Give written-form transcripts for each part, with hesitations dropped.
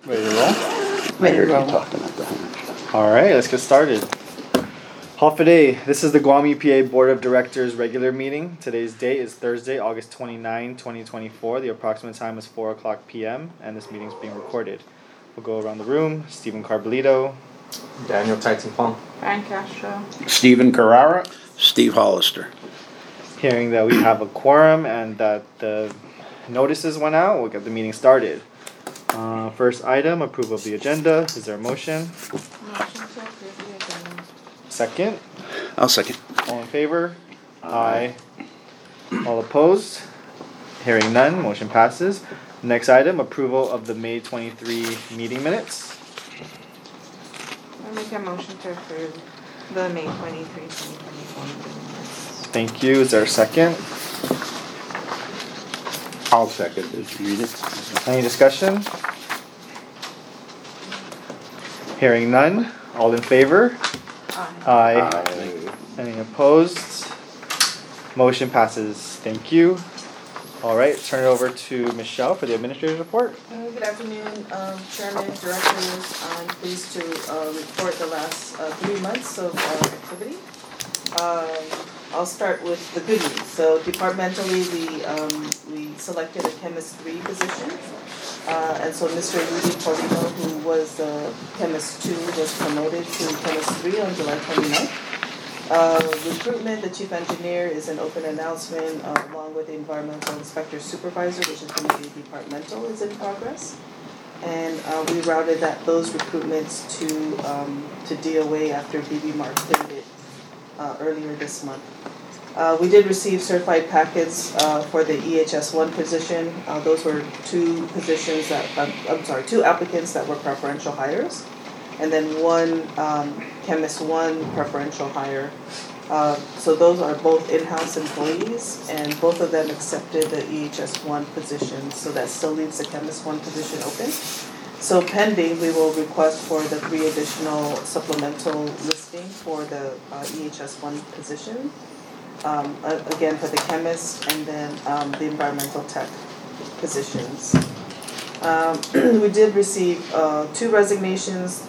Ready to roll? Ready to roll. Talking at the hand. All right, let's get started. Hafaday, this is the Guam EPA Board of Directors regular meeting. Today's date is Thursday, August 29, 2024. The approximate time is 4 o'clock p.m. and this meeting is being recorded. We'll go around the room. Stephen Carbolito. Daniel Taitzingfong. Frank Castro. Stephen Carrara. Steve Hollister. Hearing that we have a quorum and that the notices went out, we'll get the meeting started. First item, approval of the agenda. Is there a motion? Motion to approve the agenda. Second? I'll second. All in favor? Aye. All opposed? Hearing none, motion passes. Next item, approval of the May 23 meeting minutes. I make a motion to approve the May 23, 2024 minutes. Thank you. Is there a second? I'll second. Did you read it? Any discussion? Hearing none, all in favor? Aye. Aye. Any opposed? Motion passes. Thank you. All right, turn it over to Michelle for the administrator's report. Good afternoon, Chairman, Directors. I'm pleased to report the last 3 months of our activity. I'll start with the good news. So departmentally, we selected a Chemist 3 position. And so Mr. Rudy Paulino, who was Chemist 2, was promoted to Chemist 3 on July 29th. Recruitment, the chief engineer is an open announcement along with the environmental inspector supervisor, which is going to be departmental, is in progress. And we routed those recruitments to DOA after DB Mark cleared it earlier this month. We did receive certified packets for the EHS1 position. Those were two applicants that were preferential hires, and then one Chemist 1 preferential hire. So those are both in-house employees, and both of them accepted the EHS1 position, so that still leaves the Chemist 1 position open. So pending, we will request for the 3 additional supplemental listing for the EHS1 position. Again, for the chemist and then the environmental tech positions. We did receive 2 resignations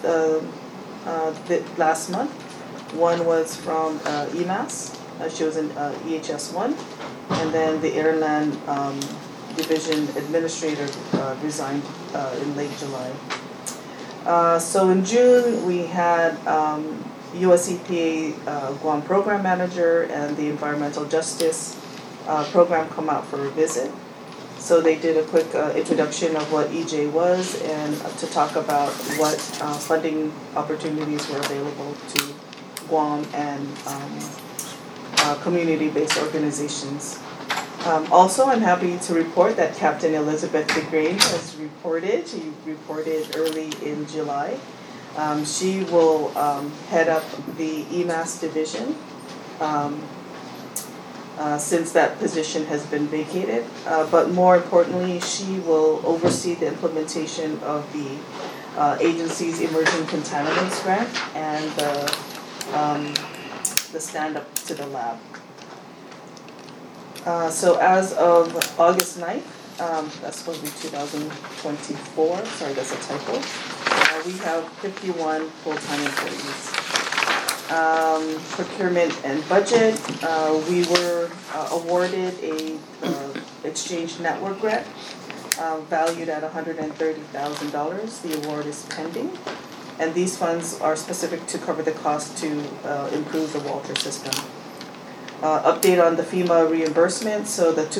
last month. One was from EMAS, she was in EHS1, and then the Airland Division Administrator resigned in late July. So in June, we had US EPA Guam Program Manager and the Environmental Justice Program come out for a visit. So they did a quick introduction of what EJ was and to talk about what funding opportunities were available to Guam and community-based organizations. Also, I'm happy to report that Captain Elizabeth DeGrain has reported. She reported early in July. She will head up the EMAS division since that position has been vacated. But more importantly, she will oversee the implementation of the agency's Emerging Contaminants Grant and the Stand Up to the Lab. So as of August 9th, that's supposed to be 2024, sorry, that's a typo. We have 51 full-time employees. Procurement and budget, we were awarded a exchange network grant valued at $130,000. The award is pending, and these funds are specific to cover the cost to improve the Walter system. Update on the FEMA reimbursement, so the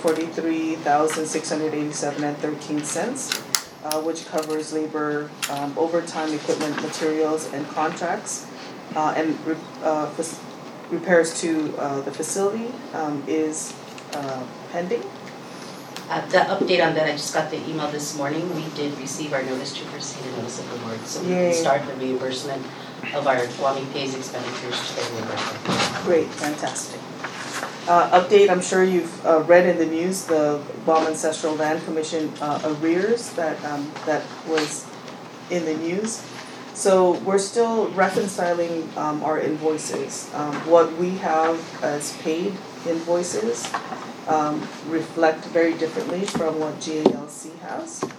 $243,687.13, which covers labor, overtime, equipment, materials, and contracts, and repairs to the facility is pending. The update on that, I just got the email this morning. We did receive our notice to proceed and notice of award, so we can start the reimbursement of our Guam EPA's expenditures to the reimbursement. Great, fantastic. Update, I'm sure you've read in the news the Guam Ancestral Land Commission arrears that was in the news. So we're still reconciling our invoices. What we have as paid invoices reflect very differently from what GALC has.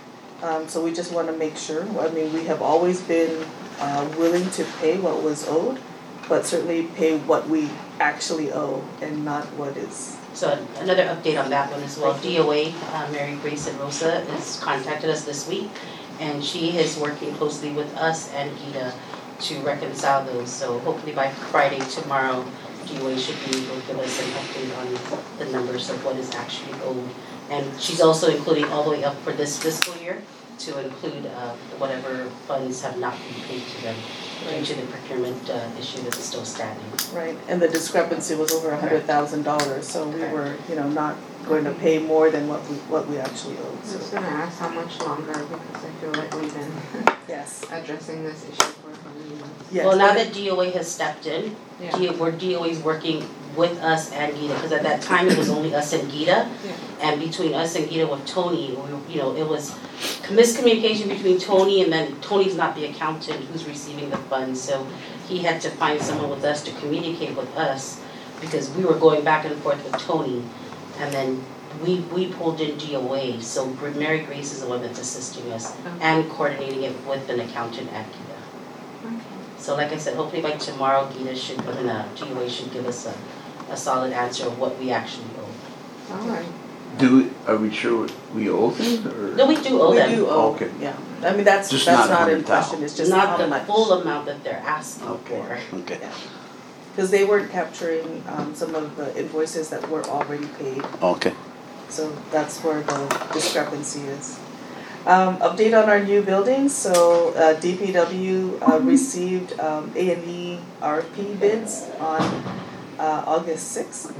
So we just want to make sure. I mean, we have always been willing to pay what was owed, but certainly pay what we actually owe and not what is. So another update on that one as well. DOA, Mary Grace and Rosa, has contacted us this week, and she is working closely with us and Gita to reconcile those. So hopefully by Friday, tomorrow, DOA should be able to give us an update on the numbers of what is actually owed. And she's also including all the way up for this fiscal year to include whatever funds have not been paid to them due to the procurement issue that's still standing. Right, and the discrepancy was over $100,000, so we were, not going to pay more than what we actually owed. I was gonna ask how much longer, because I feel like we've been Yes. addressing this issue for many months. Yes. Well, now that DOA has stepped in, Yeah. DOA is working with us and Gita, because at that time it was only us and Gita. And between us and Gita with Tony, it was miscommunication between Tony, and then Tony's not the accountant who's receiving the funds, so he had to find someone with us to communicate with us, because we were going back and forth with Tony, and then we pulled in DOA, so Mary Grace is the one that's assisting us and coordinating it with an accountant at Gita. So like I said, hopefully by tomorrow, DOA should give us a solid answer of what we actually owe. Alright. Are we sure we owe them, or? No, we do owe them. We do owe, Okay. yeah. I mean, that's Just not not in 100,000. question, it's just Not how the much. full amount that they're asking Okay. for. Okay. Because they weren't capturing some of the invoices that were already paid. Okay. So that's where the discrepancy is. Update on our new buildings, so DPW received A&E RFP bids on August 6th.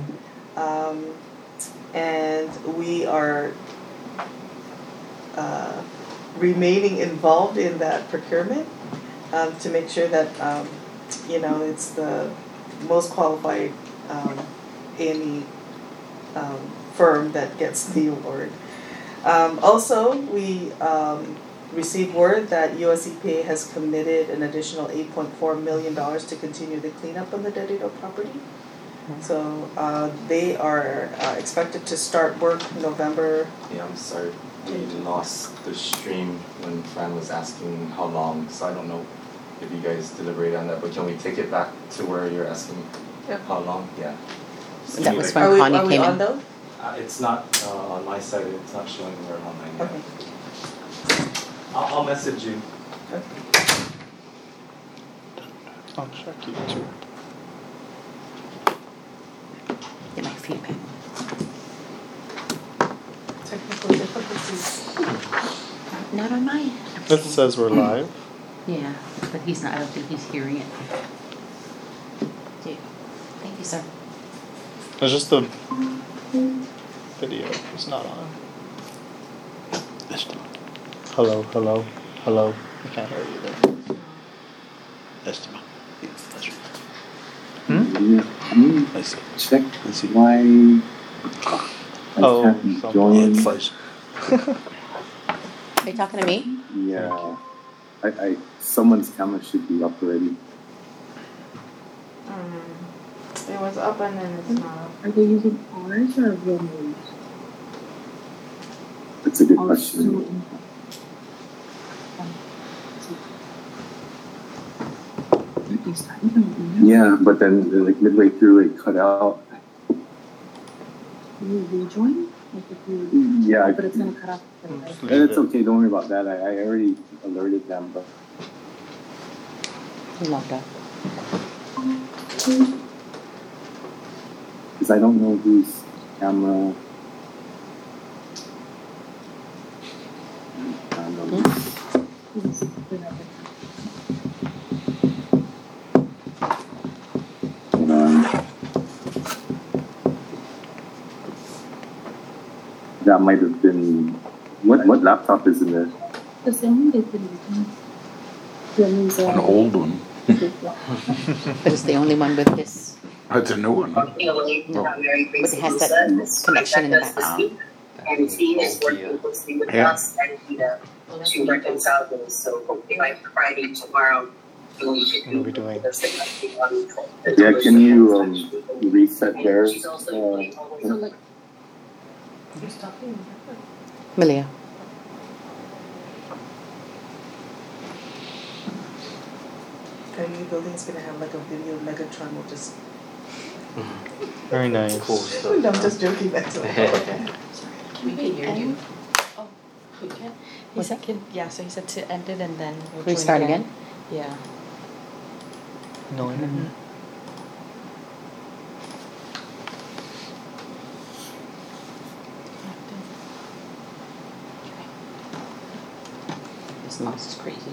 And we are remaining involved in that procurement to make sure that, it's the most qualified A&E firm that gets the award. Also, we received word that US EPA has committed an additional $8.4 million to continue the cleanup on the Dededo property. So they are expected to start work November. Yeah, I'm sorry. We lost the stream when Fran was asking how long, so I don't know if you guys deliberate on that, but can we take it back to where you're asking how long? Yeah. Just That give me was like- when Connie Are we came on in. though? It's not on my side, it's not showing we're online yet. Okay. I'll message you. I'll check you too. Get my feedback. Technical difficulties. Not on mine. It says we're live. Yeah, but he's not, I don't think he's hearing it. Yeah. Thank you, sir. It's just the video is not on. Hello, hello, hello. I can't hear you there. Estimate. Hmm? I see. Check Let's see. why Oh, I haven't some- joined. Fuzz. Are you talking to me? Yeah, I someone's camera should be up already. It was up and then it's not up. Are they using ours or real names? That's a good Also question. You started on email? Yeah, but then like midway through it cut out. Can you rejoin? Like if you, Yeah, but it's gonna cut off. the live. it's okay. Don't worry about that. I already alerted them, but He logged out. because I don't know whose camera. I don't know. Yes, they're not there. Hold on. That might have been what laptop is in there? The same they've been using. Real names are. An old one. But it's the only one with this, It's a new one. but it has that connection in the background. And Steve is working closely with Yeah. us and Gita to reconcile those, so hopefully by Friday, tomorrow, we should What are we doing? Yeah, can you reset theirs? She's also putting all So those. like, Who's talking? Malia. Our new building's gonna have like a video Megatron will just. Very nice. Cool stuff. No, I'm just joking. That's all. Okay. We can hear you. Oh, We can. he said, yeah, so he said to end it and then we'll We join start again? Yeah. No internet. This mouse is crazy.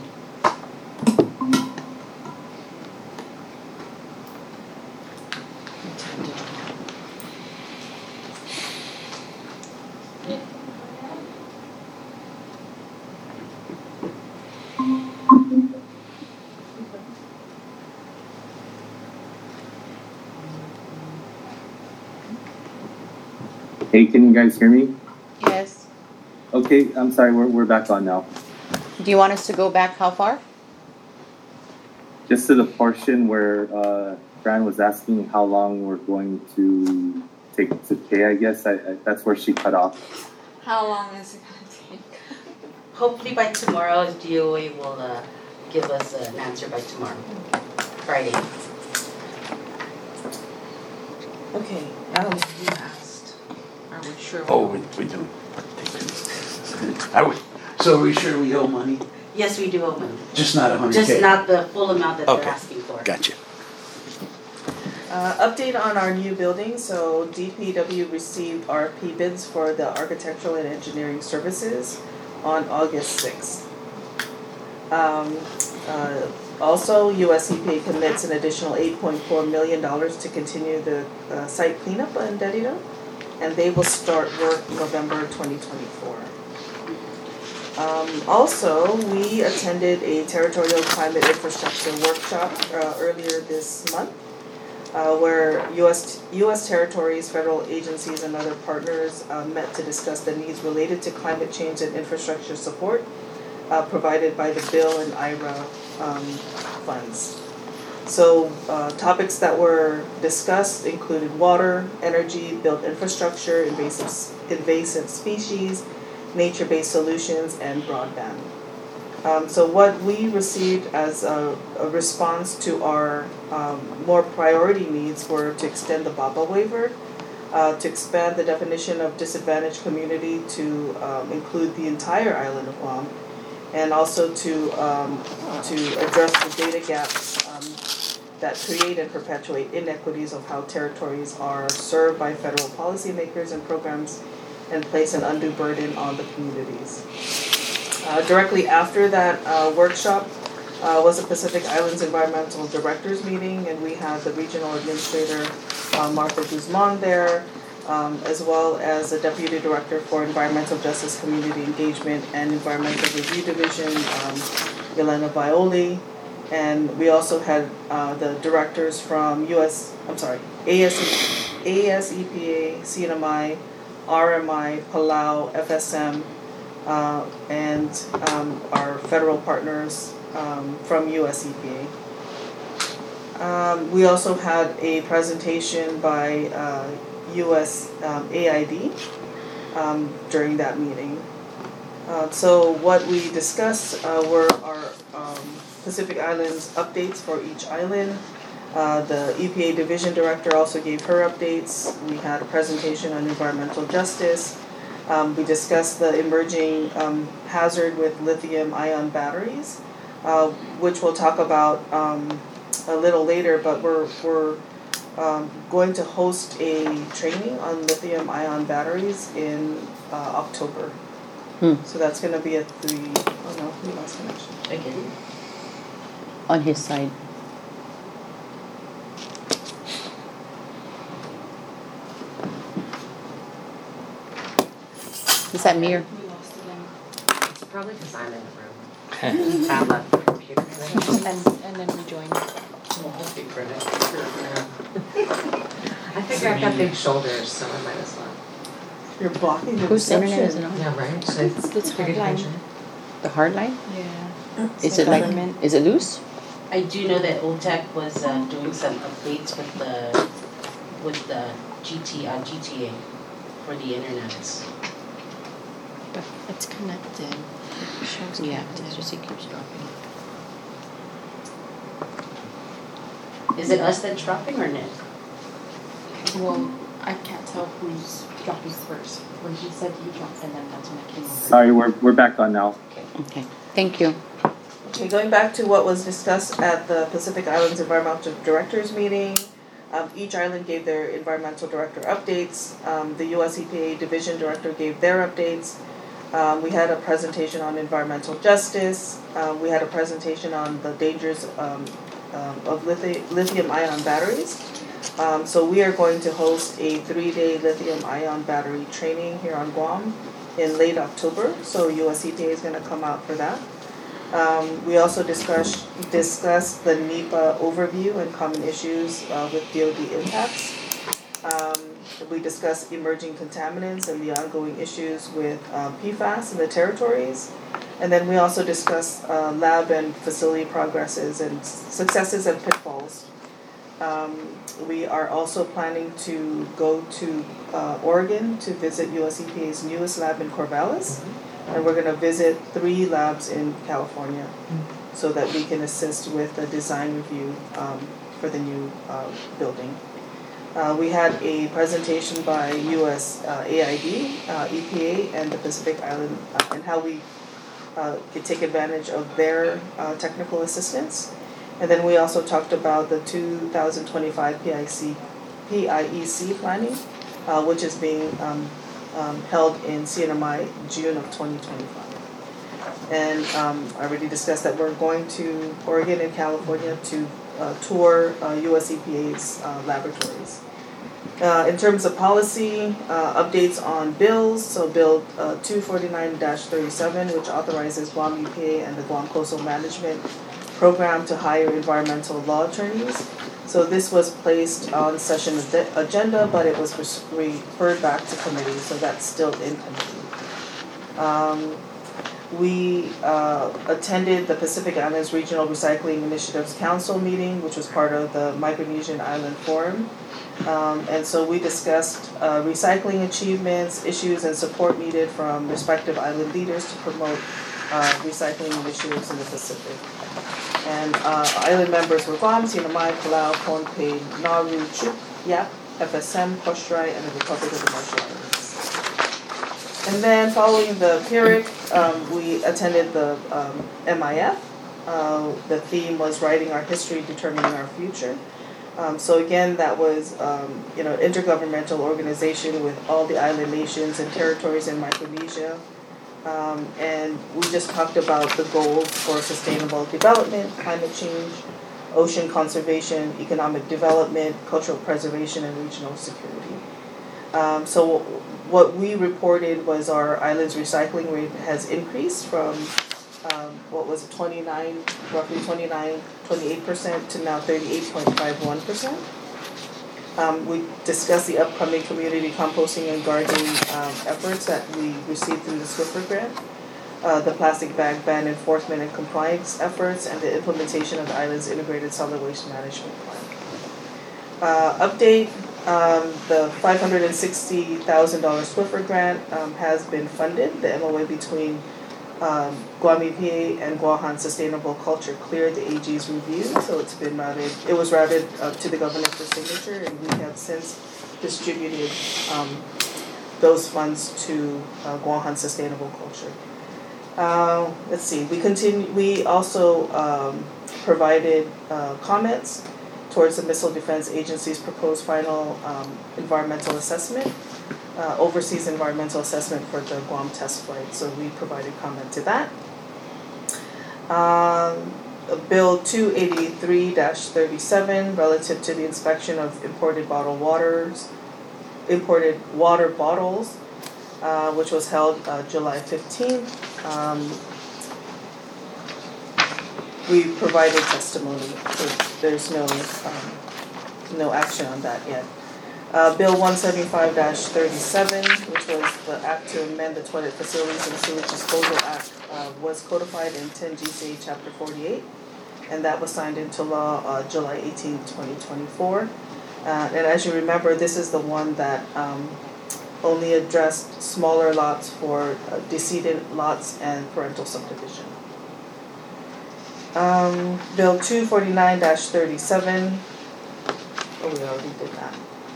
Hey, can you guys hear me? Yes. Okay, I'm sorry, we're back on now. Do you want us to go back how far? Just to the portion where Fran was asking how long we're going to take to pay, I guess. I that's where she cut off. How long is it gonna take? Hopefully by tomorrow, DOA will give us an answer by tomorrow, Friday. Okay. You asked. Are we sure? Oh, we do. So are we sure we owe money? Yes, we do owe money. Just not 100K? Just not the full amount that Okay. they're asking for. Gotcha. Update on our new building. So DPW received RFP bids for the architectural and engineering services on August 6th. Also, US EPA commits an additional $8.4 million to continue the site cleanup in Derrida, and they will start work November 2024. Also, we attended a territorial climate infrastructure workshop earlier this month, where U.S. territories, federal agencies, and other partners met to discuss the needs related to climate change and infrastructure support provided by the Bill and IRA funds. So topics that were discussed included water, energy, built infrastructure, invasive species, nature-based solutions, and broadband. So what we received as a response to our more priority needs were to extend the BABA waiver, to expand the definition of disadvantaged community to include the entire island of Guam, and also to address the data gaps that create and perpetuate inequities of how territories are served by federal policymakers and programs and place an undue burden on the communities. Directly after that workshop was the Pacific Islands Environmental Directors meeting, and we had the regional administrator, Martha Guzman, there, as well as the Deputy Director for Environmental Justice, Community Engagement, and Environmental Review Division, Yelena Violi. And we also had the directors from ASEPA, CNMI, RMI, Palau, FSM, and our federal partners from US EPA. We also had a presentation by US AID during that meeting. So what we discussed were our Pacific Islands updates for each island. The EPA Division Director also gave her updates. We had a presentation on environmental justice. We discussed the emerging hazard with lithium-ion batteries, which we'll talk about a little later, but we're going to host a training on lithium-ion batteries in October. So that's going to be we lost connection. Again? On his side. Is that me or? We lost again. It's probably because I'm in the room. I left the computer. And then rejoin. I'll speak for it. I figure I've got big shoulders, so I might as well. You're blocking the Whose internet is reception. it on? Yeah, right? So It's figured hardline. mention. The hard line? Yeah. Is The it like, government. is it loose? I do know that OTEC was doing some updates with the GTA for the internet. But it's connected. It shows Yeah, connected. it's just it keeps dropping. Is it us that's dropping or Nick? Well, I can't tell who's dropping first. When he said he dropped, and then that's when I came over. Sorry, we're back on now. Okay, thank you. Okay, going back to what was discussed at the Pacific Islands Environmental Directors meeting, each island gave their environmental director updates. The US EPA division director gave their updates. We had a presentation on environmental justice. We had a presentation on the dangers of lithium-ion batteries. So we are going to host a 3-day lithium-ion battery training here on Guam in late October. So US EPA is going to come out for that. We also discussed the NEPA overview and common issues with DoD impacts. We discussed emerging contaminants and the ongoing issues with PFAS in the territories. And then we also discussed lab and facility progresses and successes and pitfalls. We are also planning to go to Oregon to visit US EPA's newest lab in Corvallis. And we're going to visit 3 labs in California so that we can assist with the design review for the new building. We had a presentation by US AID, EPA, and the Pacific Island and how we could take advantage of their technical assistance. And then we also talked about the 2025 PIEC planning, which is being held in CNMI June of 2025. And I already discussed that we're going to Oregon and California to tour US EPA's laboratories. In terms of policy, updates on bills, so Bill 249-37, which authorizes Guam EPA and the Guam Coastal Management Program to hire environmental law attorneys. So this was placed on session agenda, but it was referred back to committee, so that's still in committee. We attended the Pacific Islands Regional Recycling Initiatives Council meeting, which was part of the Micronesian Island Forum. And so we discussed recycling achievements, issues, and support needed from respective island leaders to promote recycling initiatives in the Pacific. And island members were Guam, CNMI, Palau, Pohnpei, Nauru, Chuuk, Yap, FSM, Koshrai, and the Republic of the Marshall Islands. And then following the PIRIC, we attended the MIF. The theme was Writing Our History, Determining Our Future. So again, that was intergovernmental organization with all the island nations and territories in Micronesia. And we just talked about the goals for sustainable development, climate change, ocean conservation, economic development, cultural preservation, and regional security. So what we reported was our island's recycling rate has increased from roughly 28% to now 38.51%. We discussed the upcoming community composting and gardening efforts that we received through the Swiffer grant, the plastic bag ban enforcement and compliance efforts, and the implementation of the island's integrated solid waste management plan. Update, the $560,000 Swiffer grant has been funded. The MOA between Guam EPA and Guahan Sustainable Culture cleared the AG's review, so it's been routed. It was routed to the governor for signature, and we have since distributed those funds to Guahan Sustainable Culture. Let's see. We also provided comments towards the Missile Defense Agency's proposed final environmental assessment. Overseas environmental assessment for the Guam test flight. So we provided comment to that. Bill 283-37 relative to the inspection of imported water bottles, which was held July 15th. We provided testimony. So there's no action on that yet. Bill 175-37, which was the act to amend the Toilet Facilities and Sewage Disposal Act, was codified in 10 GCA Chapter 48, and that was signed into law July 18, 2024. And as you remember, this is the one that only addressed smaller lots for decedent lots and parental subdivision. Bill 249-37 Oh, we already did that.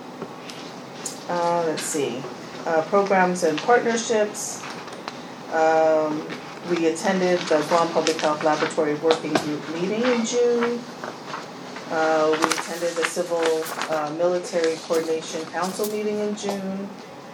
Let's see, programs and partnerships. We attended the Guam Public Health Laboratory Working Group meeting in June. We attended the Civil Military Coordination Council meeting in June.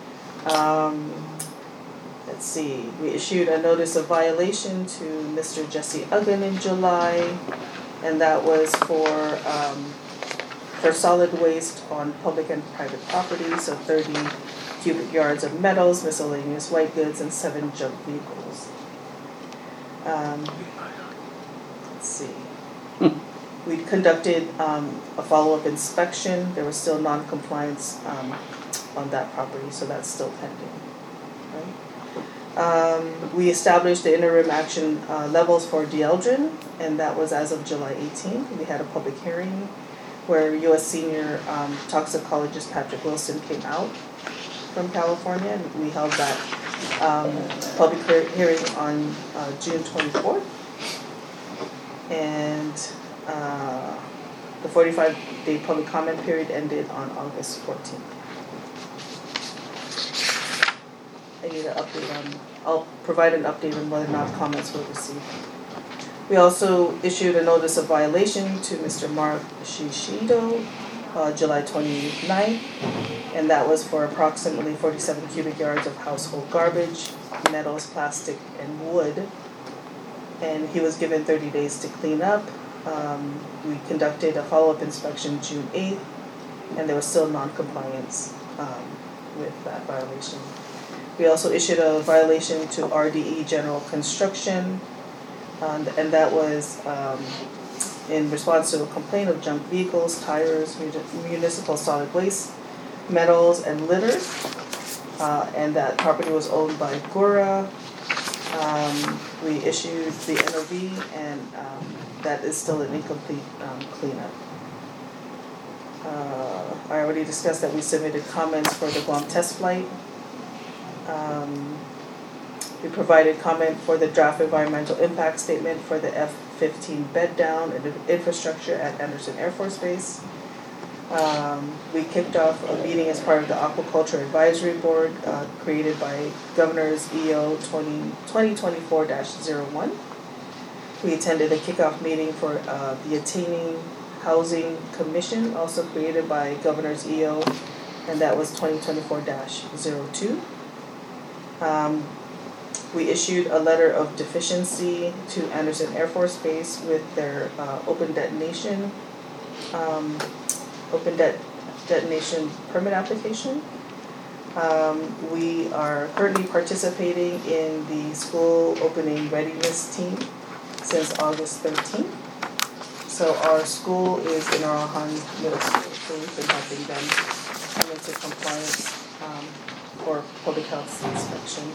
Let's see, we issued a notice of violation to Mr. Jesse Uggan in July, and that was for solid waste on public and private property, so 30 cubic yards of metals, miscellaneous white goods, and 7 junk vehicles. Let's see. We conducted a follow-up inspection. There was still non-compliance on that property, so that's still pending. Right? We established the interim action levels for Dieldrin, and that was as of July 18th. We had a public hearing where U.S. senior toxicologist Patrick Wilson came out from California, and we held that public hearing on June 24th. And the 45-day public comment period ended on August 14th. I need an update I'll provide an update on whether or not comments were received. We also issued a notice of violation to Mr. Mark Shishido, July 29th, and that was for approximately 47 cubic yards of household garbage, metals, plastic, and wood. And he was given 30 days to clean up. We conducted a follow-up inspection June 8th, and there was still non-compliance with that violation. We also issued a violation to RDE General Construction, and that was in response to a complaint of junk vehicles, tires, municipal solid waste, metals, and litter, and that property was owned by Gura. We issued the NOV, and that is still an incomplete cleanup. I already discussed that we submitted comments for the Guam test flight. We provided comment for the draft environmental impact statement for the F-15 bed down and infrastructure at Andersen Air Force Base. We kicked off a meeting as part of the Aquaculture Advisory Board created by Governor's EO 2024-01. We attended a kickoff meeting for the Attaining Housing Commission, also created by Governor's EO, and that was 2024-02. We issued a letter of deficiency to Andersen Air Force Base with their open detonation permit application. We are currently participating in the school opening readiness team since August 13th. So our school is in Arahan Middle School, so we've been helping them come into compliance for public health inspection.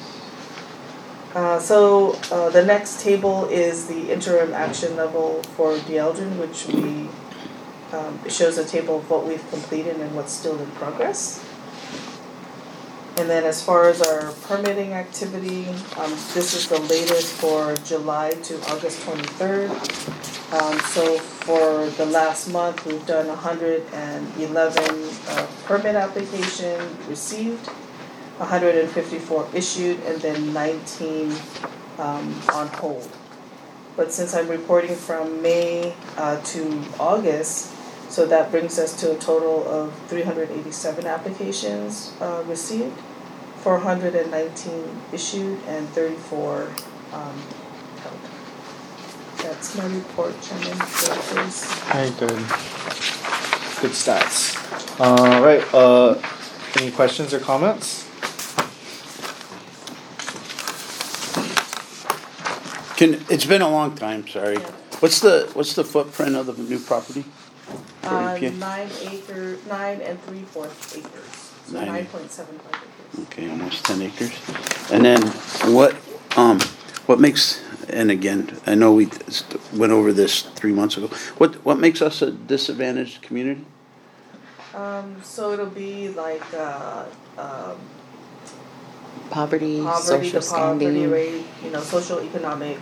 So the next table is the interim action level for Dieldrin, which we it shows a table of what we've completed and what's still in progress. And then as far as our permitting activity, this is the latest for July to August 23rd. So for the last month, we've done 111 permit application received, 154 issued, and then 19 on hold. But since I'm reporting from May to August, so that brings us to a total of 387 applications received, 419 issued, and 34 held. That's my report, Chairman. Very good. Good stats. Right. Any questions or comments? It's been a long time, sorry. Yeah. What's the footprint of the new property? 9 and 3/4 acres, so 9.75 acres. Okay, almost 10 acres. And then what makes, and again, I know we went over this 3 months ago, what makes us a disadvantaged community? So it'll be like Poverty, the social poverty standing. rate, social economic,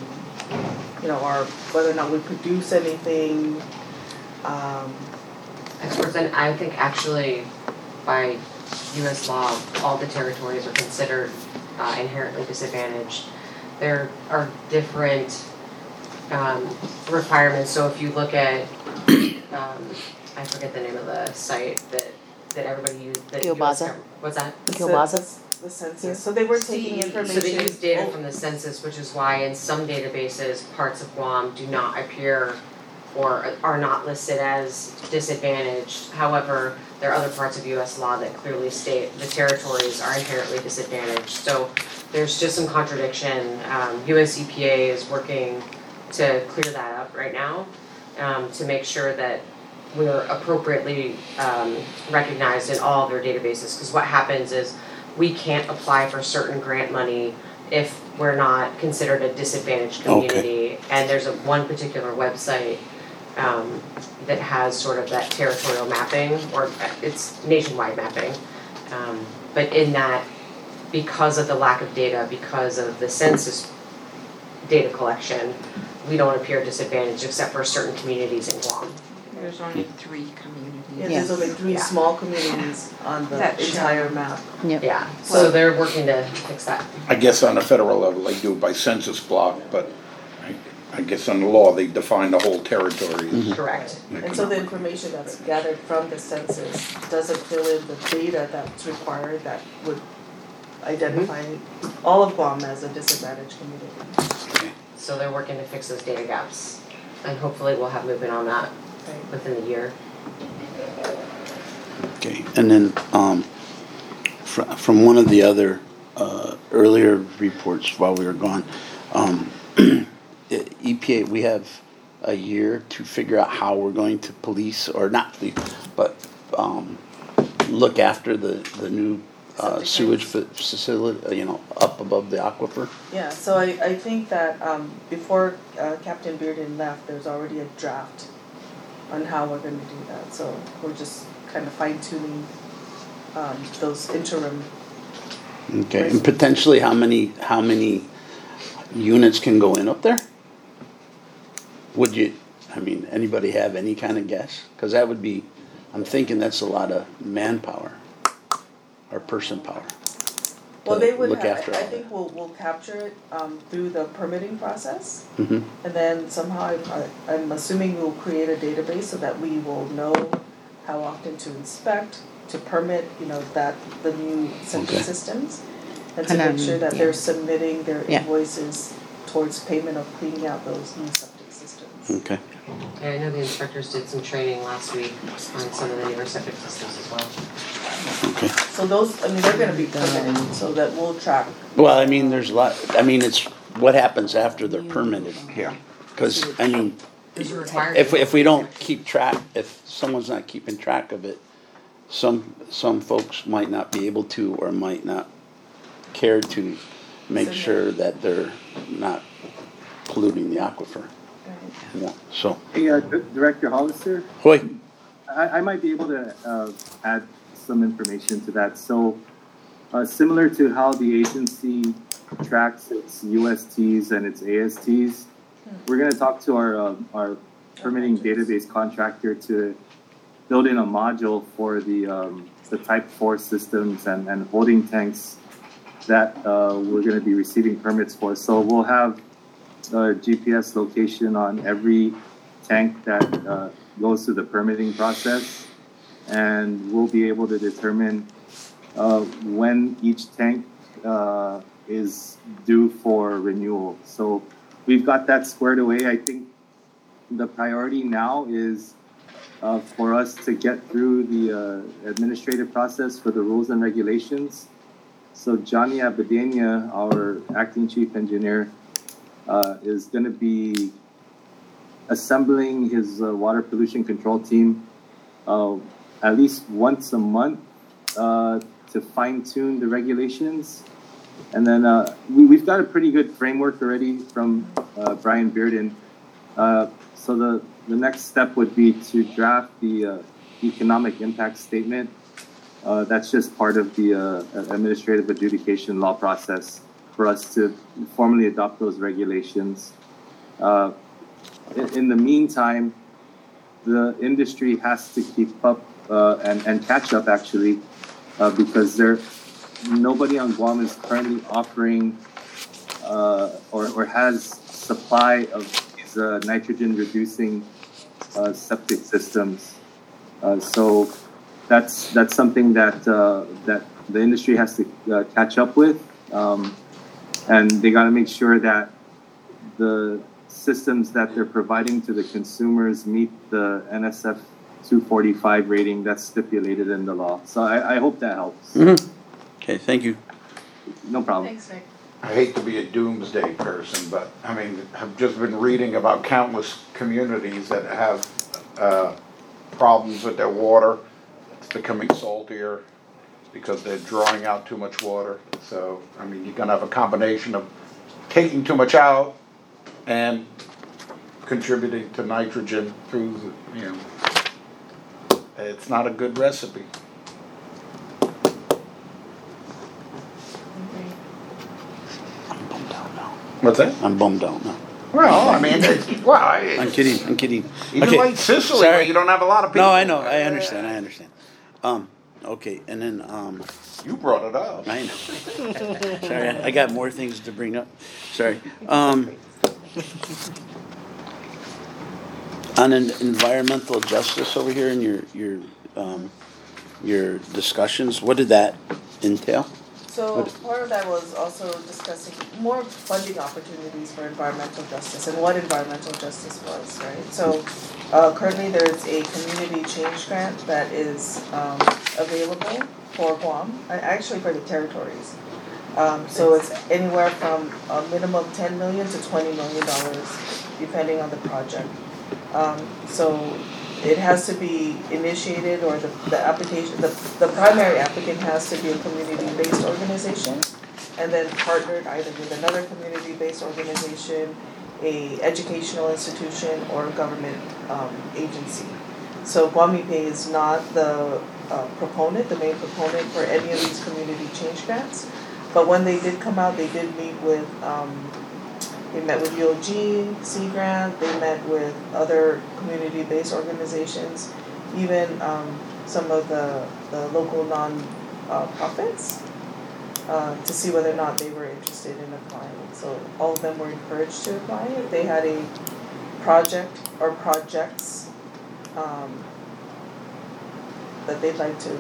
our whether or not we produce anything, experts, and I think actually by US law, all the territories are considered inherently disadvantaged. There are different requirements, so if you look at, I forget the name of the site that everybody used. that US Gilbaza? What's that? Gilbaza? The census, so they were taking information. So they use data from the census, which is why in some databases, parts of Guam do not appear or are not listed as disadvantaged. However, there are other parts of US law that clearly state the territories are inherently disadvantaged. So there's just some contradiction. US EPA is working to clear that up right now, to make sure that we're appropriately recognized in all of their databases. Because what happens is we can't apply for certain grant money if we're not considered a disadvantaged community. And there's one particular website that has sort of that territorial mapping, or it's nationwide mapping. But in that, because of the lack of data, because of the census data collection, we don't appear disadvantaged except for certain communities in Guam. There's only 3 communities. Yeah, there's only 3 small communities on the entire map. Yeah, so they're working to fix that. I guess on a federal level, they do it by census block, but I guess on the law, they define the whole territory. Correct. And so the information that's gathered from the census doesn't fill in the data that's required that would identify all of Guam as a disadvantaged community. So they're working to fix those data gaps, and hopefully we'll have movement on that within the year. Okay, and then from one of the other earlier reports while we were gone, EPA, we have a year to figure out how we're going to police, or not police, but look after the new sewage facility, up above the aquifer. Yeah, so I think that before Captain Bearden left, there's already a draft on how we're going to do that. So we're just kind of fine tuning those interim. Okay, and potentially how many units can go in up there? Anybody have any kind of guess? Because that would be, I'm thinking that's a lot of manpower or person power. Well, they would look have, after I all think we'll capture it through the permitting process. Mm-hmm. And then somehow I'm assuming we'll create a database so that we will know how often to inspect, to permit, that the new septic systems. And to make sure that they're submitting their invoices towards payment of cleaning out those new septic systems. Okay. Yeah, I know the inspectors did some training last week on some of the newer septic systems as well. Okay. So those, they're gonna be permitted, so that we'll track. Well, there's a lot, it's what happens after they're permitted here. Because, if we don't keep track, if someone's not keeping track of it, some folks might not be able to, or might not care to make sure that they're not polluting the aquifer. Yeah, so. Hey, Director Hollister? Hoi. I might be able to add some information to that. So, similar to how the agency tracks its USTs and its ASTs, we're going to talk to our permitting database contractor to build in a module for the Type 4 systems and holding tanks that we're going to be receiving permits for. So we'll have a GPS location on every tank that goes through the permitting process, and we'll be able to determine when each tank is due for renewal. So we've got that squared away. I think the priority now is for us to get through the administrative process for the rules and regulations. So Johnny Abedania, our acting chief engineer, is going to be assembling his water pollution control team at least once a month to fine-tune the regulations. And then we've got a pretty good framework already from Brian Bearden. So the next step would be to draft the economic impact statement. That's just part of the administrative adjudication law process for us to formally adopt those regulations. In the meantime, the industry has to keep up and catch up actually, because nobody on Guam is currently offering or has supply of these nitrogen reducing septic systems. So that's something that that the industry has to catch up with, and they got to make sure that the systems that they're providing to the consumers meet the NSF 245 rating that's stipulated in the law. So I hope that helps. Mm-hmm. Okay, thank you. No problem. Thanks, Nick. I hate to be a doomsday person, but I mean, I've just been reading about countless communities that have problems with their water. It's becoming saltier because they're drawing out too much water. So, I mean, you're gonna have a combination of taking too much out and contributing to nitrogen through, it's not a good recipe. What's that? I'm bummed out now. Well, I mean, I'm kidding. Even Okay. like Sicily, Sorry. where you don't have a lot of people. No, I know, I understand. Okay, and then, You brought it up. I know. Sorry, I got more things to bring up. Sorry. On an environmental justice over here in your discussions, what did that entail? So part of that was also discussing more funding opportunities for environmental justice and what environmental justice was, right? So currently there's a community change grant that is available for Guam, actually for the territories. So it's anywhere from a minimum $10 million to $20 million, depending on the project. So it has to be initiated, or the application, the primary applicant has to be a community-based organization, and then partnered either with another community-based organization, a educational institution, or a government agency. So Guam EPA is not the main proponent for any of these community change grants, but when they did come out, they did meet with they met with UOG, Sea Grant, they met with other community-based organizations, even some of the local non-profits, to see whether or not they were interested in applying. So all of them were encouraged to apply. If they had a project or projects that they'd like to.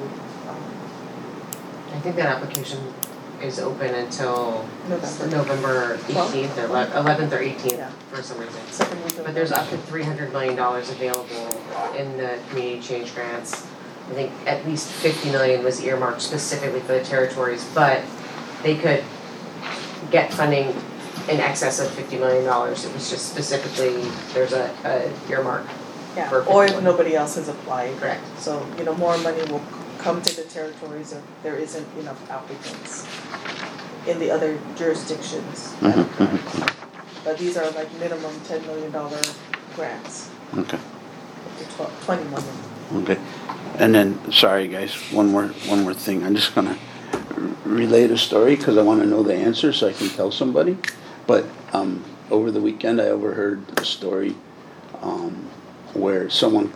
I think that application is open until November 18th or 11th or 18th Yeah. for some reason. Second week of But there's up to $300 million available in the community change grants. I think at least $50 million was earmarked specifically for the territories, but they could get funding in excess of $50 million. It was just specifically, there's a earmark. Yeah, for or if 50 nobody else has applied. Correct. So, more money will come to the territories if there isn't enough applicants in the other jurisdictions. But these are like minimum $10 million grants. Okay. Up to $20 million. Okay. And then, sorry guys, one more thing. I'm just gonna relate a story because I want to know the answer so I can tell somebody. But over the weekend, I overheard a story where someone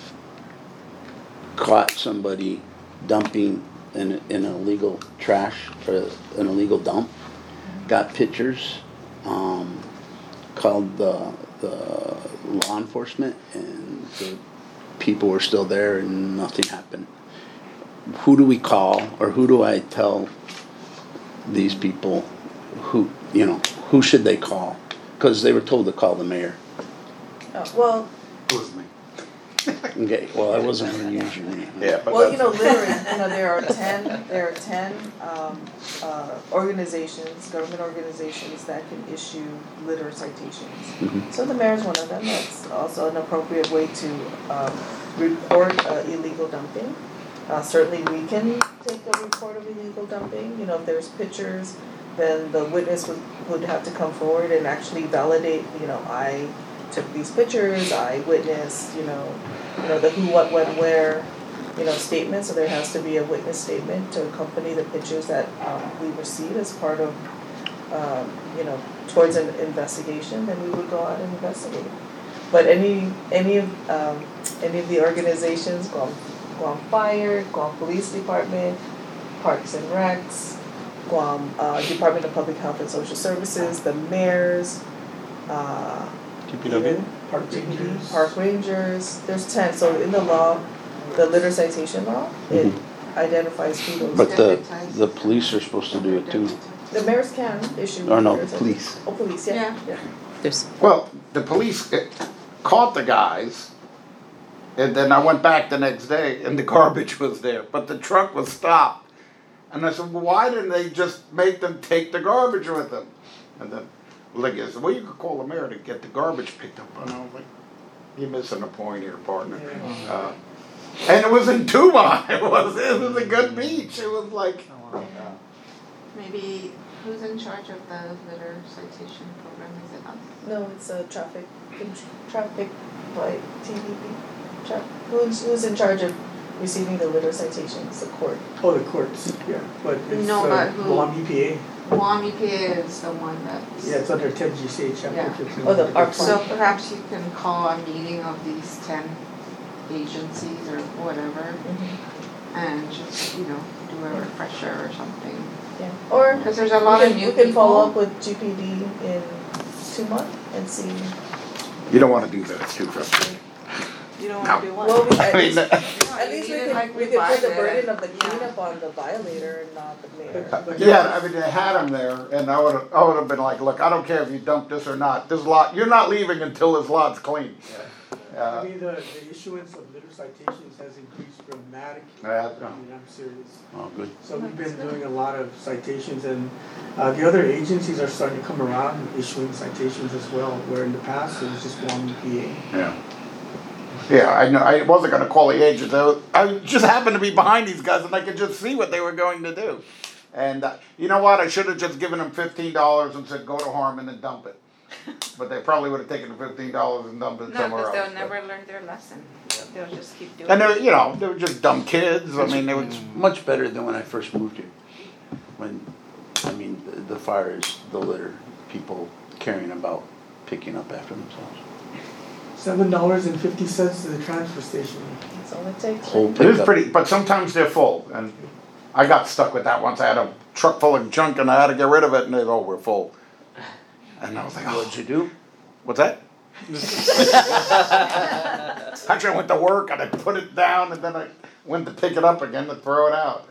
caught somebody dumping in illegal trash or an illegal dump. Got pictures. Called the law enforcement, and the people were still there and nothing happened. Who do we call, or who do I tell these people who should they call? Because they were told to call the mayor. Well, It was me. Okay, well, I wasn't going to use your name. Yeah, but literally, there are 10 organizations, government organizations that can issue litter citations. So the mayor is one of them. That's also an appropriate way to report illegal dumping. Certainly we can take a report of illegal dumping. If there's pictures, then the witness would have to come forward and actually validate, I took these pictures, I witnessed, the who, what, when, where, statement. So there has to be a witness statement to accompany the pictures that we receive as part of, towards an investigation. Then we would go out and investigate. But any any of the organizations, Guam Fire, Guam Police Department, Parks and Recs, Guam Department of Public Health and Social Services, the mayors, DPW? Park Rangers, there's 10, so in the law, the litter citation law, it identifies who those. But the police are supposed to do it too. The mayors can issue. Or no, litter the police. Oh, police, yeah. Well, the police caught the guys, and then I went back the next day, and the garbage was there, but the truck was stopped. And I said, well, why didn't they just make them take the garbage with them? And then Liggy said, well, you could call the mayor to get the garbage picked up. And I was like, you're missing a point here, partner. And it was in Tuba. It was a good beach. It was like. Maybe who's in charge of the litter citation program? Is it us? No, it's a traffic, like TVP. Who's in charge of receiving the litter citations? The court. Oh, the courts, yeah, but it's No, but who? Guam EPA. Guam EPA is the one that's. Yeah, it's under 10 GCH chapter Yeah. 15. Oh, the ARP. So perhaps you can call a meeting of these 10 agencies or whatever, and just, do a refresher or something. Yeah. Or because there's a lot of new people. We can follow people. up with GPD in 2 months and see. You don't want to do that. It's too frustrating. You don't want to do what? Well, I mean, at least we can put the burden of the cleanup on the violator and not the mayor. Yeah, I mean, they had him there, and I would have been like, look, I don't care if you dump this or not. This lot, you're not leaving until this lot's clean. I mean, the issuance of litter citations has increased dramatically. I mean, I'm serious. Oh, good. So we've been doing a lot of citations, and the other agencies are starting to come around and issuing citations as well, where in the past it was just Guam EPA. Yeah. Yeah, I know. I wasn't going to call the agents. I just happened to be behind these guys, and I could just see what they were going to do. And you know what? I should have just given them $15 and said, go to Harmon and dump it. But they probably would have taken the $15 and dumped it somewhere else. No, because they'll never learn their lesson. They'll just keep doing And it. they were just dumb kids. I mean, they were much better than when I first moved here. The fires, the litter, people caring about picking up after themselves. $7.50 to the transfer station. That's all it takes. It is pretty, but sometimes they're full. And I got stuck with that once. I had a truck full of junk and I had to get rid of it, and they go, we're full. And I was like, what'd you do? What's that? Actually, I went to work and I put it down, and then I went to pick it up again to throw it out.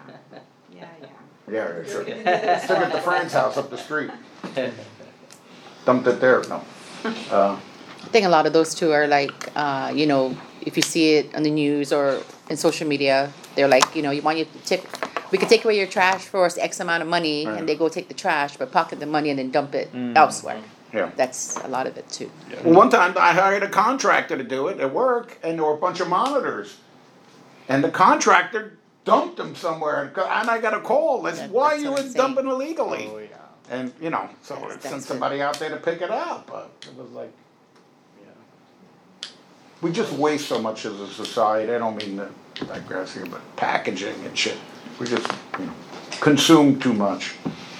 Yeah, sure. Took it to Fran's house up the street. Dumped it there. No. I think a lot of those too are like, if you see it on the news or in social media, they're like, you want you to we can take away your trash for us X amount of money, and they go take the trash, but pocket the money and then dump it elsewhere. Yeah. That's a lot of it too. Well, one time I hired a contractor to do it at work, and there were a bunch of monitors. And the contractor dumped them somewhere, and I got a call. That's why you were dumping illegally. Oh, yeah. And, so I sent somebody out there to pick it up. But it was like, we just waste so much as a society. I don't mean to digress here, but packaging and shit. We just consume too much.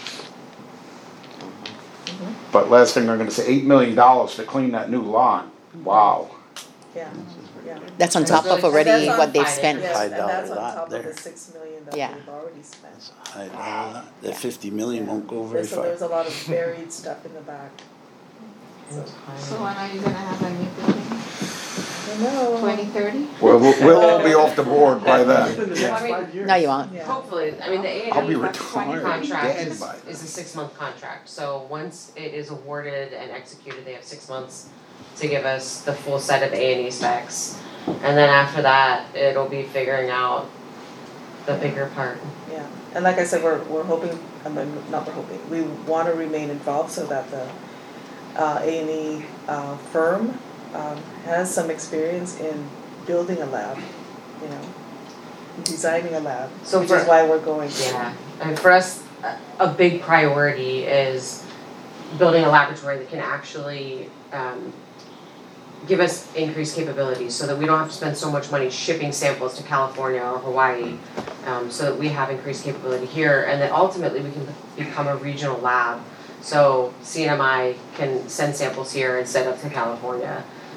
But last thing they're going to say, $8 million to clean that new lawn. Wow. Yeah. That's on top of already what they've spent. Yes, and that's on top of the $6 million that they've already spent. The $50 million won't go very So far. there's a lot of buried stuff in the back. So when are you gonna have a new building? I know. 2030? Well, we'll all be off the board by then. No, you won't. Hopefully, the I'll be A&E retired contract dead is by a 6-month contract. So once it is awarded and executed, they have 6 months to give us the full set of A&E specs. And then after that, it'll be figuring out the bigger part. Yeah, and like I said, we're hoping, we want to remain involved so that the A&E firm has some experience in building a lab, designing a lab, which is why we're going to. Yeah, and for us, a big priority is building a laboratory that can actually give us increased capabilities so that we don't have to spend so much money shipping samples to California or Hawaii, so that we have increased capability here, and that ultimately we can become a regional lab. So CNMI can send samples here instead of to California.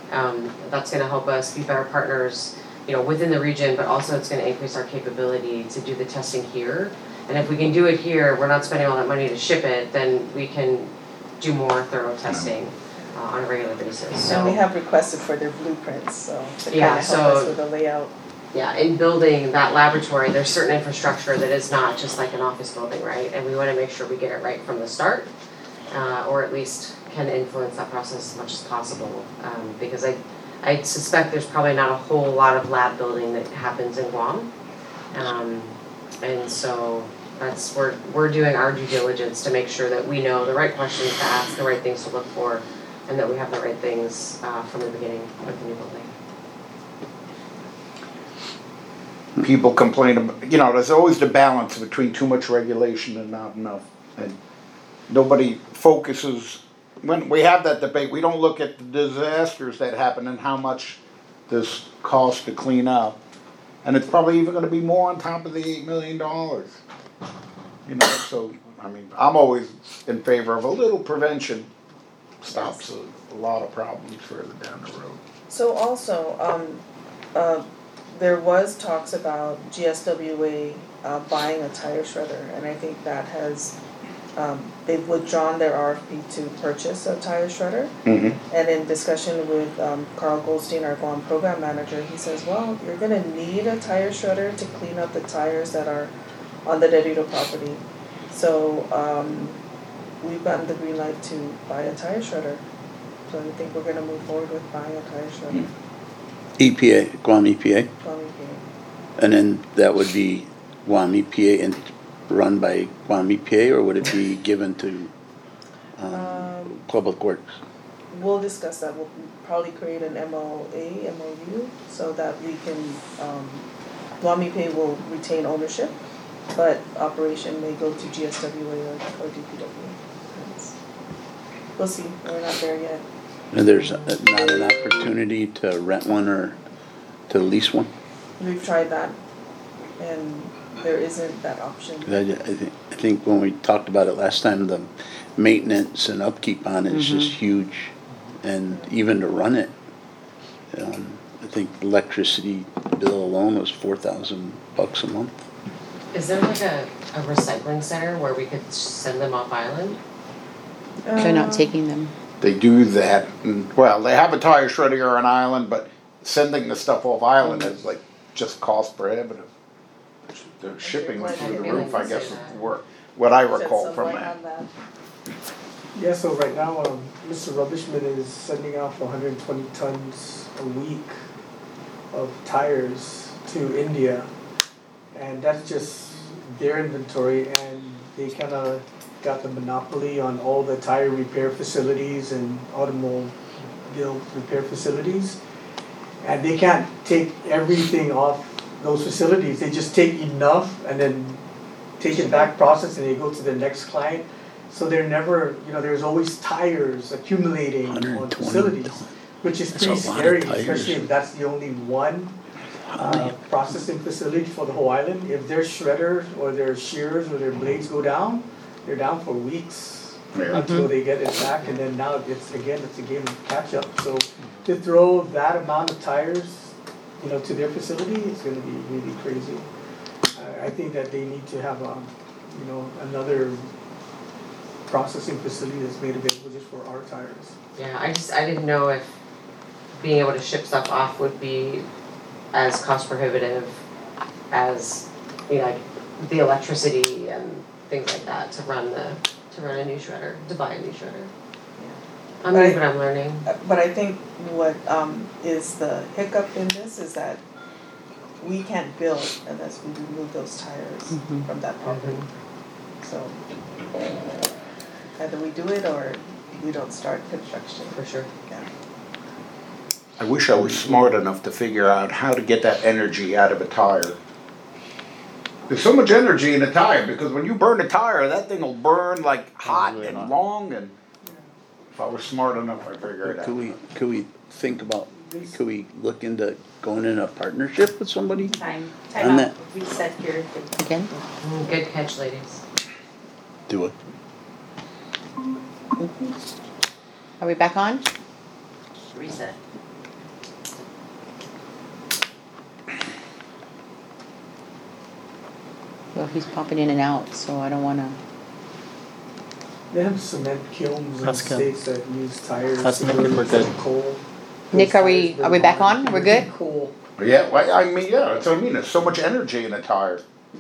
That's gonna help us be better partners, within the region, but also it's gonna increase our capability to do the testing here. And if we can do it here, we're not spending all that money to ship it, then we can do more thorough testing on a regular basis, so. And we have requested for their blueprints, so to Yeah, kind of help us so- with the layout. Yeah, in building that laboratory, there's certain infrastructure that is not just like an office building, right? And we wanna make sure we get it right from the start, or at least can influence that process as much as possible. Because I suspect there's probably not a whole lot of lab building that happens in Guam. And so we're doing our due diligence to make sure that we know the right questions to ask, the right things to look for, and that we have the right things from the beginning with the new building. People complain about, there's always the balance between too much regulation and not enough. And nobody focuses, when we have that debate, we don't look at the disasters that happen and how much this costs to clean up. And it's probably even gonna be more on top of the $8 million. So, I'm always in favor of a little prevention stops a lot of problems further down the road. So also, there was talks about GSWA buying a tire shredder, and I think that has, they've withdrawn their RFP to purchase a tire shredder. And in discussion with Carl Goldstein, our Guam program manager, he says, well, you're gonna need a tire shredder to clean up the tires that are on the Derrida property. So we've gotten the green light to buy a tire shredder. So I think we're gonna move forward with buying a tire shredder. EPA, Guam EPA, Guam EPA. and then that would be Guam EPA and run by Guam EPA, or would it be given to Public Works? We'll discuss that. We'll probably create an MOU, so that we can, Guam EPA will retain ownership, but operation may go to GSWA or DPW. We'll see. We're not there yet. And there's not an opportunity to rent one or to lease one? We've tried that, and there isn't that option. I think when we talked about it last time, the maintenance and upkeep on it is just huge, and even to run it, I think electricity bill alone was $4,000 a month. Is there like a recycling center where we could send them off island? They're not taking them. They do that, and, well, they have a tire shredder on island, but sending the stuff off island is like just cost prohibitive. The shipping them through the roof, I guess, what I recall from that. Yeah, so right now, Mr. Rubishman is sending off 120 tons a week of tires to India. And that's just their inventory, and they kind of got the monopoly on all the tire repair facilities and automobile repair facilities. And they can't take everything off those facilities. They just take enough and then take it back, process, and they go to the next client. So they're never, there's always tires accumulating on facilities, which is pretty scary, especially if that's the only one processing facility for the whole island. If their shredders or their shears or their blades go down, they're down for weeks until they get it back, and then now it's a game of catch up. So to throw that amount of tires, to their facility, it's going to be really crazy. I think that they need to have another processing facility that's made available just for our tires. Yeah, I didn't know if being able to ship stuff off would be as cost prohibitive as like the electricity and things like that to run a new shredder, to buy a new shredder. I'm learning. But I think what is the hiccup in this is that we can't build unless we remove those tires from that property. So either we do it or we don't start construction. For sure. Yeah. I wish I was smart enough to figure out how to get that energy out of a tire. There's so much energy in a tire, because when you burn a tire, that thing will burn like hot and long, and if I was smart enough, I'd figure it out. Could we think about, could we look into going in a partnership with somebody? Time On out, reset here. Again? Good catch, ladies. Do it. Are we back on? Reset. so he's popping in and out, so I don't wanna. They have cement kilns in That's good. states that use tires. That's similar good. We're to good. Coal. Nick, Those are we tires burn back hard. on? We're good? Coal. Yeah, well, I mean, yeah, that's what I mean, there's so much energy in a tire.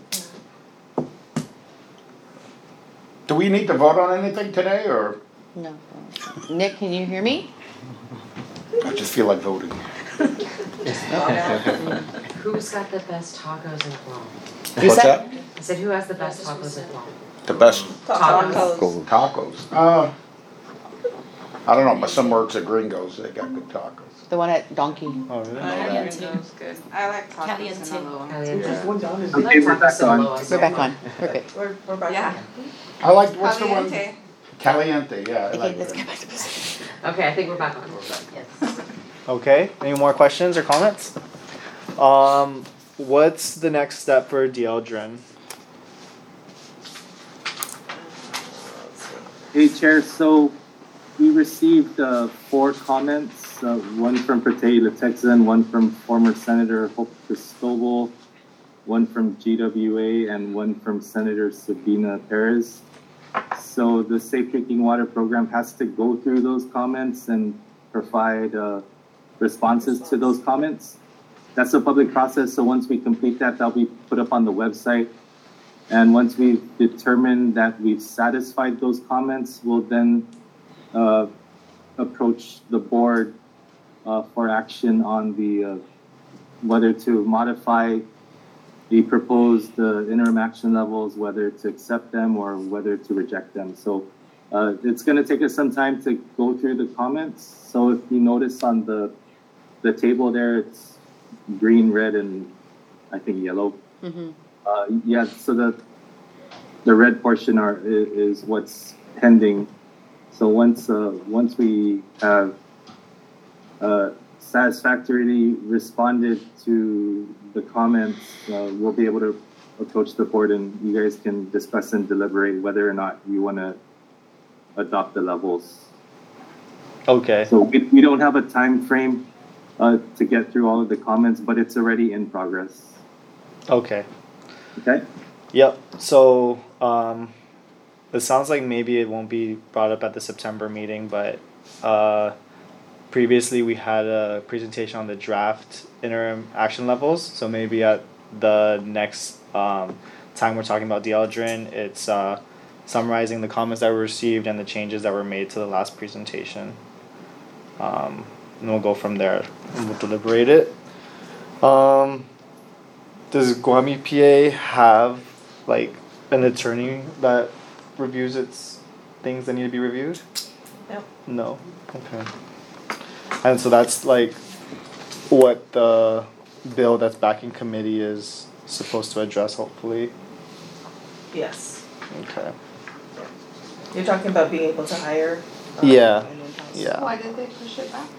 Do we need to vote on anything today, or? No. Nick, can you hear me? I just feel like voting. Who's got the best tacos in Guam? Who's What's that? I said, who has the best tacos in Guam? The best Tacos. tacos. I don't know, my son works at Gringos, they got good tacos. The one at Donkey. Oh, really? Gringo's good. I like tacos in Sinaloa. There's one down in Okay, we're back on. We're back on. We're good. We're back. Yeah. I like, what's the one? Caliente. Caliente, yeah, I Okay, like let's that. get back to business. Okay, I think we're back on. Yes. Okay, any more questions or comments? What's the next step for Dieldrin? Hey, Chair, so we received 4 comments, one from Pate Latexan, one from former Senator Hope Cristobal, one from GWA, and one from Senator Sabina Perez. So the Safe Drinking Water Program has to go through those comments and provide responses to those comments. That's a public process, so once we complete that, that'll be put up on the website. And once we've determined that we've satisfied those comments, we'll then approach the board for action on the whether to modify the proposed interim action levels, whether to accept them or whether to reject them. So it's going to take us some time to go through the comments. So if you notice on the table there, it's green, red, and I think yellow. Mm-hmm. Yeah, so the red portion is what's pending. So once we have satisfactorily responded to the comments, we'll be able to approach the board and you guys can discuss and deliberate whether or not you want to adopt the levels. Okay. So we don't have a time frame to get through all of the comments, but it's already in progress. Okay. Okay? Yep. So, it sounds like maybe it won't be brought up at the September meeting, but previously we had a presentation on the draft interim action levels. So maybe at the next time we're talking about Dieldrin, it's summarizing the comments that were received and the changes that were made to the last presentation. And we'll go from there and we'll deliberate it. Does Guam EPA have like an attorney that reviews its things that need to be reviewed? No. No. Okay. And so that's like what the bill that's back in committee is supposed to address, hopefully. Yes. Okay. You're talking about being able to hire? Yeah. an in-house. Yeah. Why did they push it back?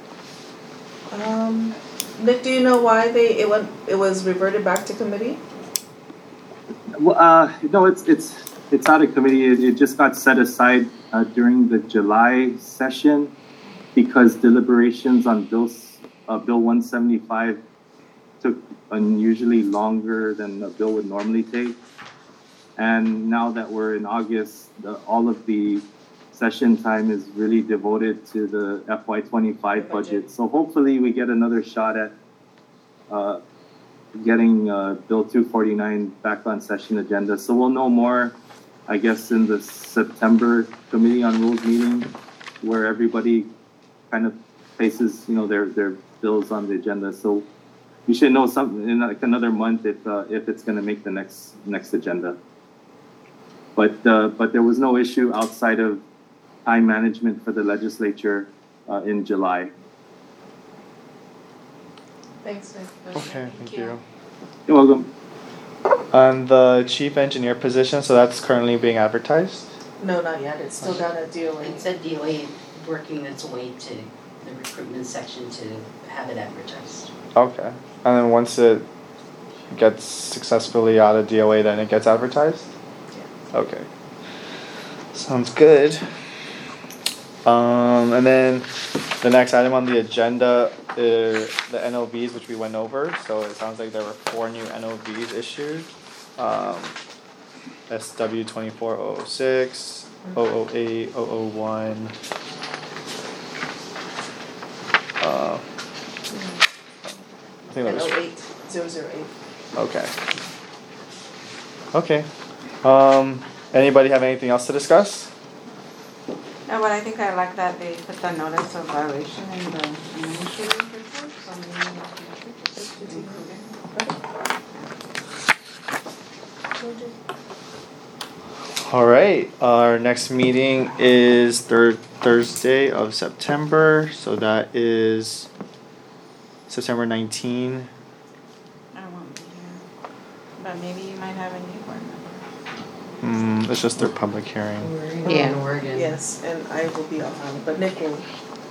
Nick, do you know why it was reverted back to committee? Well, no, it's out of committee. It just got set aside during the July session because deliberations on Bill 175 took unusually longer than a bill would normally take. And now that we're in August, all of the session time is really devoted to the FY25 budget. So hopefully we get another shot at getting Bill 249 back on session agenda. So we'll know more, I guess, in the September Committee on Rules meeting, where everybody kind of faces, their bills on the agenda. So we should know something in like another month if it's going to make the next agenda. But there was no issue outside of time management for the legislature in July. Thanks, Nick. Okay, thank you. You're welcome. And the chief engineer position, so that's currently being advertised? No, not yet. It's still down at DOA. It said DOA working its way to the recruitment section to have it advertised. Okay. And then once it gets successfully out of DOA, then it gets advertised? Yeah. Okay. Sounds good. And then the next item on the agenda is the NOVs, which we went over. So it sounds like there were 4 new NOVs issued. SW 24006, 008, 001. I think that And was 08008. okay. Okay. Anybody have anything else to discuss? No, but I think I like that they put the notice of violation in the administrative report, so maybe in the future it's included. All right. Our next meeting is third Thursday of September, so that is September 19. I won't be here, but maybe you might have a new board member. It's just their public hearing. Yeah. In Oregon. Yes, and I will be off on it, but Nick will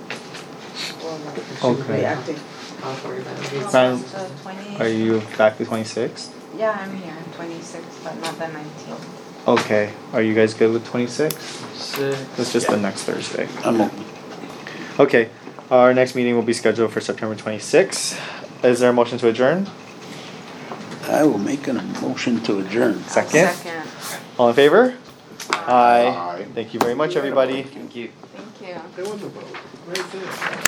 Okay. be acting. California, but Fran, So 20. are you back the 26th? Yeah, I'm here, 26th, but not the 19th. Okay. Are you guys good with 26? It's just the next Thursday. I'm open. Okay. Our next meeting will be scheduled for September 26th. Is there a motion to adjourn? I will make a motion to adjourn. Second. Second. All in favor? Aye. Aye. Thank you very much, everybody. Thank you. Thank you. There was a vote, right there.